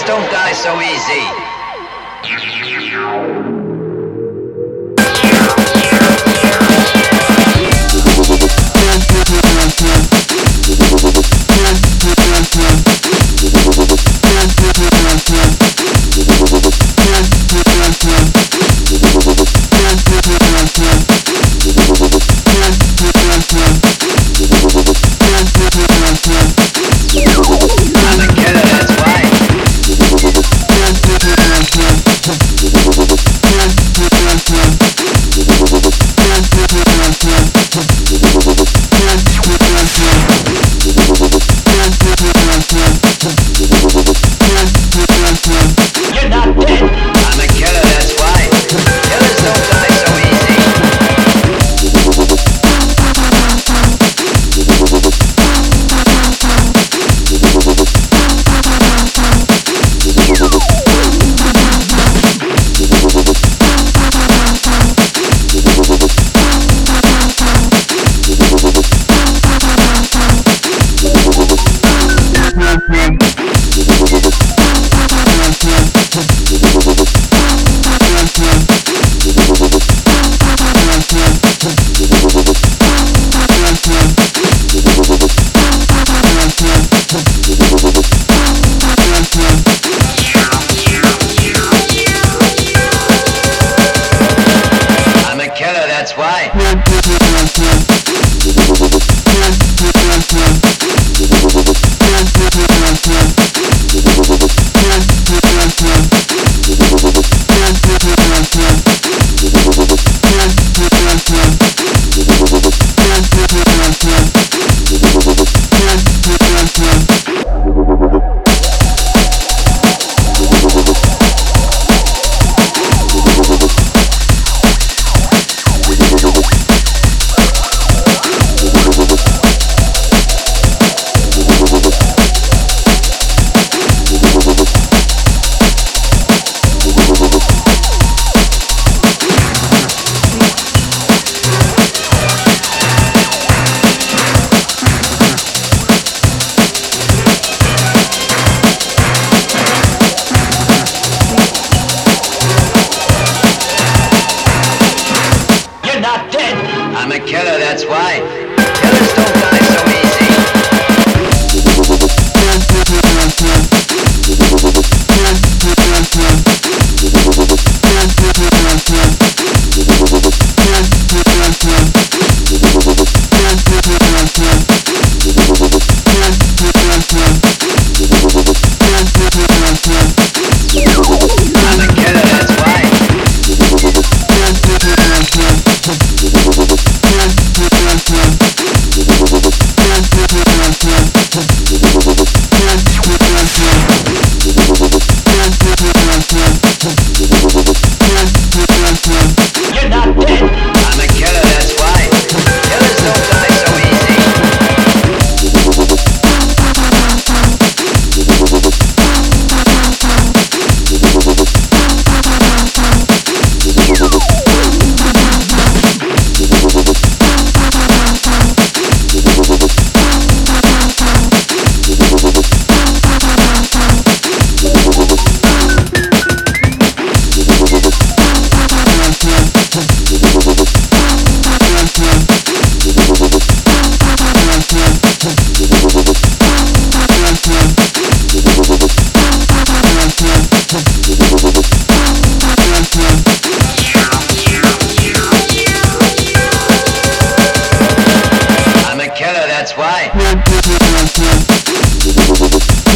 Killers don't die so easy. I'm a killer, that's why. You're not dead. I'm a killer, that's why. Killers don't die so easy. I'm a killer, that's why. You're not dead. I'm a killer, that's why. Killers don't die so easy. I'm a killer, that's why. You're not dead. I'm a killer, that's why. Killers don't die so easy. I'm a killer, that's why.